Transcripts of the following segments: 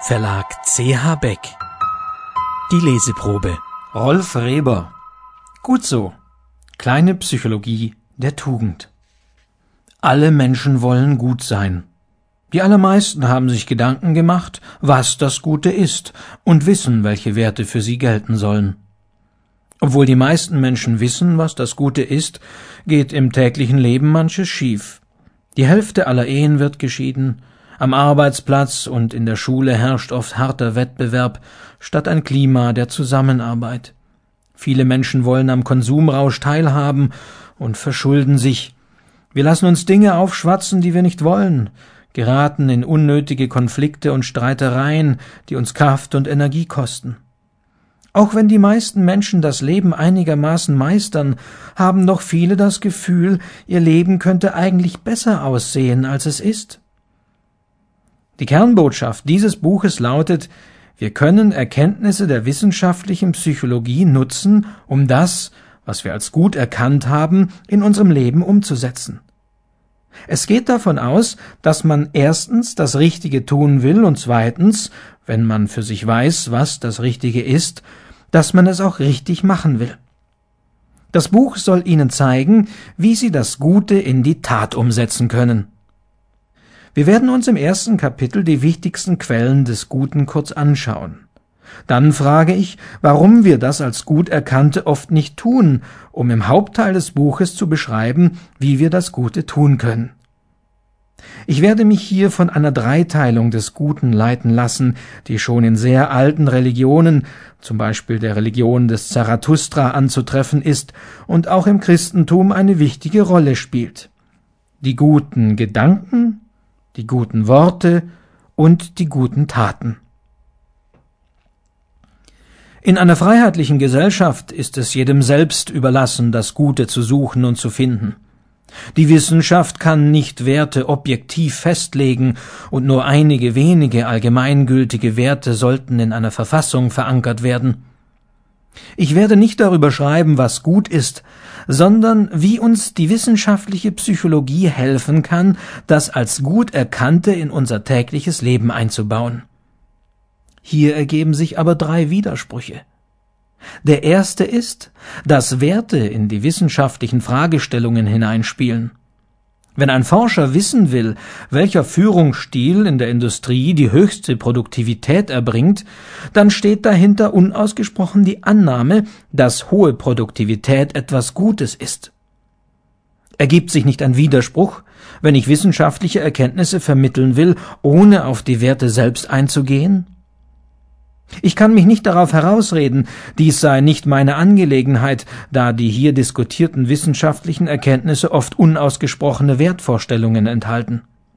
Verlag C.H. Beck. Die Leseprobe. Rolf Reber. Gut so. Kleine Psychologie der Tugend. Alle Menschen wollen gut sein. Die allermeisten haben sich Gedanken gemacht, was das Gute ist, und wissen, welche Werte für sie gelten sollen. Obwohl die meisten Menschen wissen, was das Gute ist, geht im täglichen Leben manches schief. Die Hälfte aller Ehen wird geschieden, am Arbeitsplatz und in der Schule herrscht oft harter Wettbewerb statt ein Klima der Zusammenarbeit. Viele Menschen wollen am Konsumrausch teilhaben und verschulden sich. Wir lassen uns Dinge aufschwatzen, die wir nicht wollen, geraten in unnötige Konflikte und Streitereien, die uns Kraft und Energie kosten. Auch wenn die meisten Menschen das Leben einigermaßen meistern, haben doch viele das Gefühl, ihr Leben könnte eigentlich besser aussehen, als es ist. Die Kernbotschaft dieses Buches lautet: Wir können Erkenntnisse der wissenschaftlichen Psychologie nutzen, um das, was wir als gut erkannt haben, in unserem Leben umzusetzen. Es geht davon aus, dass man erstens das Richtige tun will und zweitens, wenn man für sich weiß, was das Richtige ist, dass man es auch richtig machen will. Das Buch soll Ihnen zeigen, wie Sie das Gute in die Tat umsetzen können. Wir werden uns im ersten Kapitel die wichtigsten Quellen des Guten kurz anschauen. Dann frage ich, warum wir das als gut Erkannte oft nicht tun, um im Hauptteil des Buches zu beschreiben, wie wir das Gute tun können. Ich werde mich hier von einer Dreiteilung des Guten leiten lassen, die schon in sehr alten Religionen, zum Beispiel der Religion des Zarathustra, anzutreffen ist und auch im Christentum eine wichtige Rolle spielt. Die guten Gedanken, die guten Worte und die guten Taten. In einer freiheitlichen Gesellschaft ist es jedem selbst überlassen, das Gute zu suchen und zu finden. Die Wissenschaft kann nicht Werte objektiv festlegen, und nur einige wenige allgemeingültige Werte sollten in einer Verfassung verankert werden. Ich werde nicht darüber schreiben, was gut ist, sondern wie uns die wissenschaftliche Psychologie helfen kann, das als gut Erkannte in unser tägliches Leben einzubauen. Hier ergeben sich aber 3 Widersprüche. Der erste ist, dass Werte in die wissenschaftlichen Fragestellungen hineinspielen. Wenn ein Forscher wissen will, welcher Führungsstil in der Industrie die höchste Produktivität erbringt, dann steht dahinter unausgesprochen die Annahme, dass hohe Produktivität etwas Gutes ist. Ergibt sich nicht ein Widerspruch, wenn ich wissenschaftliche Erkenntnisse vermitteln will, ohne auf die Werte selbst einzugehen? Ich kann mich nicht darauf herausreden, dies sei nicht meine Angelegenheit, da die hier diskutierten wissenschaftlichen Erkenntnisse oft unausgesprochene Wertvorstellungen enthalten.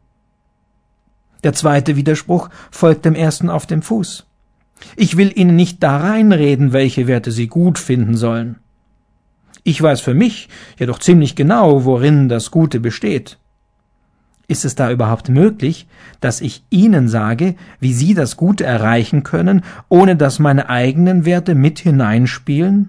Der zweite Widerspruch folgt dem ersten auf dem Fuß. Ich will Ihnen nicht da reinreden, welche Werte Sie gut finden sollen. Ich weiß für mich jedoch ziemlich genau, worin das Gute besteht. Ist es da überhaupt möglich, dass ich Ihnen sage, wie Sie das Gute erreichen können, ohne dass meine eigenen Werte mit hineinspielen?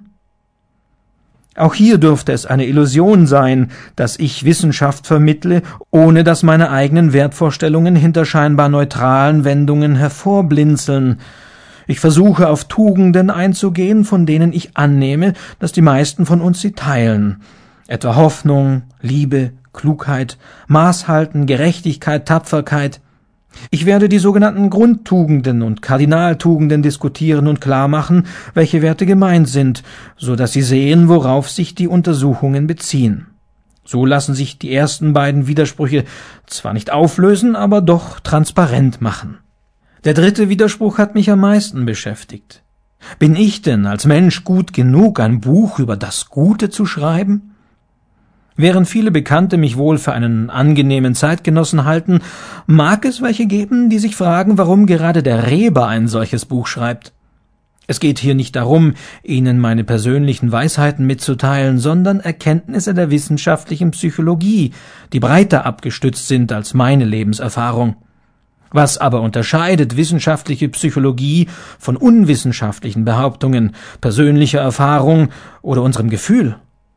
Auch hier dürfte es eine Illusion sein, dass ich Wissenschaft vermittle, ohne dass meine eigenen Wertvorstellungen hinter scheinbar neutralen Wendungen hervorblinzeln. Ich versuche auf Tugenden einzugehen, von denen ich annehme, dass die meisten von uns sie teilen, etwa Hoffnung, Liebe, Klugheit, Maßhalten, Gerechtigkeit, Tapferkeit. Ich werde die sogenannten Grundtugenden und Kardinaltugenden diskutieren und klarmachen, welche Werte gemeint sind, so dass Sie sehen, worauf sich die Untersuchungen beziehen. So lassen sich die ersten beiden Widersprüche zwar nicht auflösen, aber doch transparent machen. Der dritte Widerspruch hat mich am meisten beschäftigt. Bin ich denn als Mensch gut genug, ein Buch über das Gute zu schreiben? Während viele Bekannte mich wohl für einen angenehmen Zeitgenossen halten, mag es welche geben, die sich fragen, warum gerade der Reber ein solches Buch schreibt. Es geht hier nicht darum, Ihnen meine persönlichen Weisheiten mitzuteilen, sondern Erkenntnisse der wissenschaftlichen Psychologie, die breiter abgestützt sind als meine Lebenserfahrung. Was aber unterscheidet wissenschaftliche Psychologie von unwissenschaftlichen Behauptungen, persönlicher Erfahrung oder unserem Gefühl?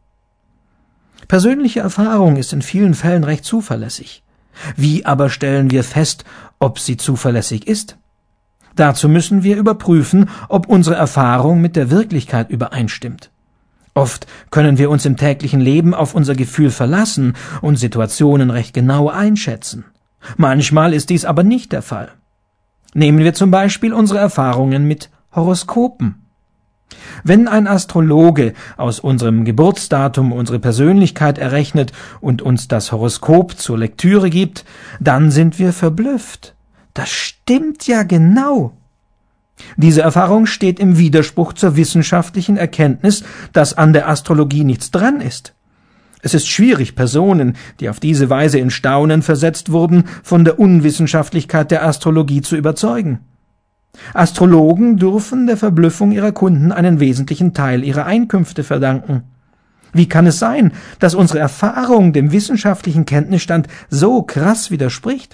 Persönliche Erfahrung ist in vielen Fällen recht zuverlässig. Wie aber stellen wir fest, ob sie zuverlässig ist? Dazu müssen wir überprüfen, ob unsere Erfahrung mit der Wirklichkeit übereinstimmt. Oft können wir uns im täglichen Leben auf unser Gefühl verlassen und Situationen recht genau einschätzen. Manchmal ist dies aber nicht der Fall. Nehmen wir zum Beispiel unsere Erfahrungen mit Horoskopen. Wenn ein Astrologe aus unserem Geburtsdatum unsere Persönlichkeit errechnet und uns das Horoskop zur Lektüre gibt, dann sind wir verblüfft. Das stimmt ja genau. Diese Erfahrung steht im Widerspruch zur wissenschaftlichen Erkenntnis, dass an der Astrologie nichts dran ist. Es ist schwierig, Personen, die auf diese Weise in Staunen versetzt wurden, von der Unwissenschaftlichkeit der Astrologie zu überzeugen. Astrologen dürfen der Verblüffung ihrer Kunden einen wesentlichen Teil ihrer Einkünfte verdanken. Wie kann es sein, dass unsere Erfahrung dem wissenschaftlichen Kenntnisstand so krass widerspricht?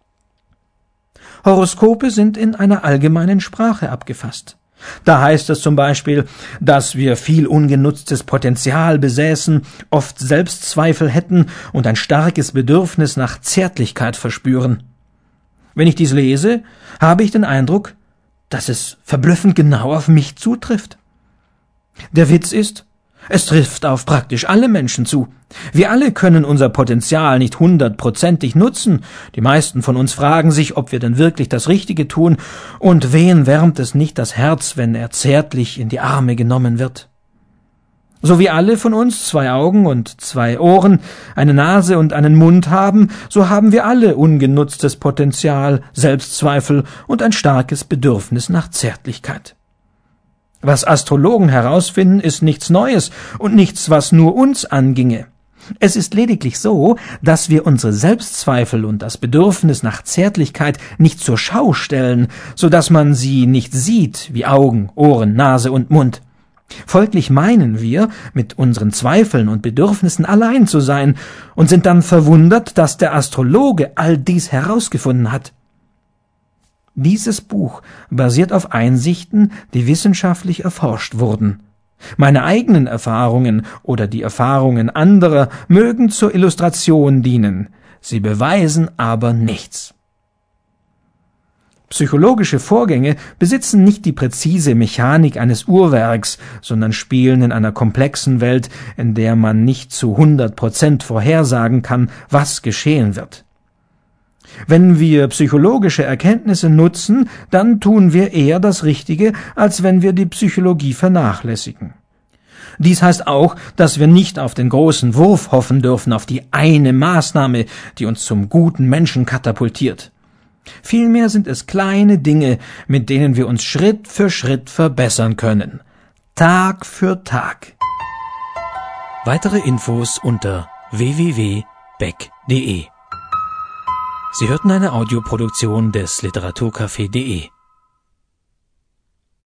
Horoskope sind in einer allgemeinen Sprache abgefasst. Da heißt es zum Beispiel, dass wir viel ungenutztes Potenzial besäßen, oft Selbstzweifel hätten und ein starkes Bedürfnis nach Zärtlichkeit verspüren. Wenn ich dies lese, habe ich den Eindruck, dass es verblüffend genau auf mich zutrifft. Der Witz ist, es trifft auf praktisch alle Menschen zu. Wir alle können unser Potenzial nicht 100%ig nutzen. Die meisten von uns fragen sich, ob wir denn wirklich das Richtige tun, und wen wärmt es nicht das Herz, wenn er zärtlich in die Arme genommen wird. So wie alle von uns 2 Augen und 2 Ohren, eine Nase und einen Mund haben, so haben wir alle ungenutztes Potenzial, Selbstzweifel und ein starkes Bedürfnis nach Zärtlichkeit. Was Astrologen herausfinden, ist nichts Neues und nichts, was nur uns anginge. Es ist lediglich so, dass wir unsere Selbstzweifel und das Bedürfnis nach Zärtlichkeit nicht zur Schau stellen, so dass man sie nicht sieht wie Augen, Ohren, Nase und Mund. Folglich meinen wir, mit unseren Zweifeln und Bedürfnissen allein zu sein und sind dann verwundert, dass der Astrologe all dies herausgefunden hat. Dieses Buch basiert auf Einsichten, die wissenschaftlich erforscht wurden. Meine eigenen Erfahrungen oder die Erfahrungen anderer mögen zur Illustration dienen, sie beweisen aber nichts. Psychologische Vorgänge besitzen nicht die präzise Mechanik eines Uhrwerks, sondern spielen in einer komplexen Welt, in der man nicht zu 100% vorhersagen kann, was geschehen wird. Wenn wir psychologische Erkenntnisse nutzen, dann tun wir eher das Richtige, als wenn wir die Psychologie vernachlässigen. Dies heißt auch, dass wir nicht auf den großen Wurf hoffen dürfen, auf die eine Maßnahme, die uns zum guten Menschen katapultiert. Vielmehr sind es kleine Dinge, mit denen wir uns Schritt für Schritt verbessern können. Tag für Tag. Weitere Infos unter www.beck.de. Sie hörten eine Audioproduktion des Literaturcafé.de.